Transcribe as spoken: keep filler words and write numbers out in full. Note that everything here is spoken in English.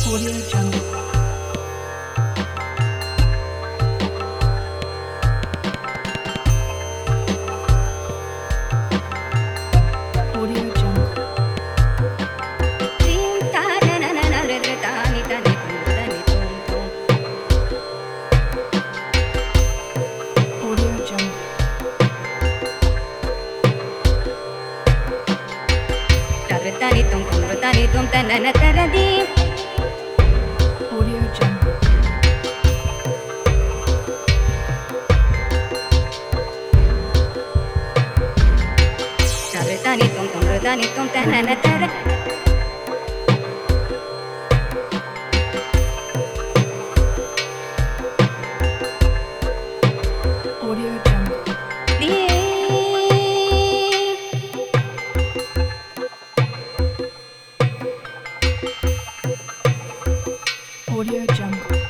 Audio Jungle. Audio Jungle. Audio Jungle. Tani tum tum tani tum tanana taradi. Audio Jungle. Tani tum tum tani tum tanana taradi. Audio Jungle. Audio Jungle.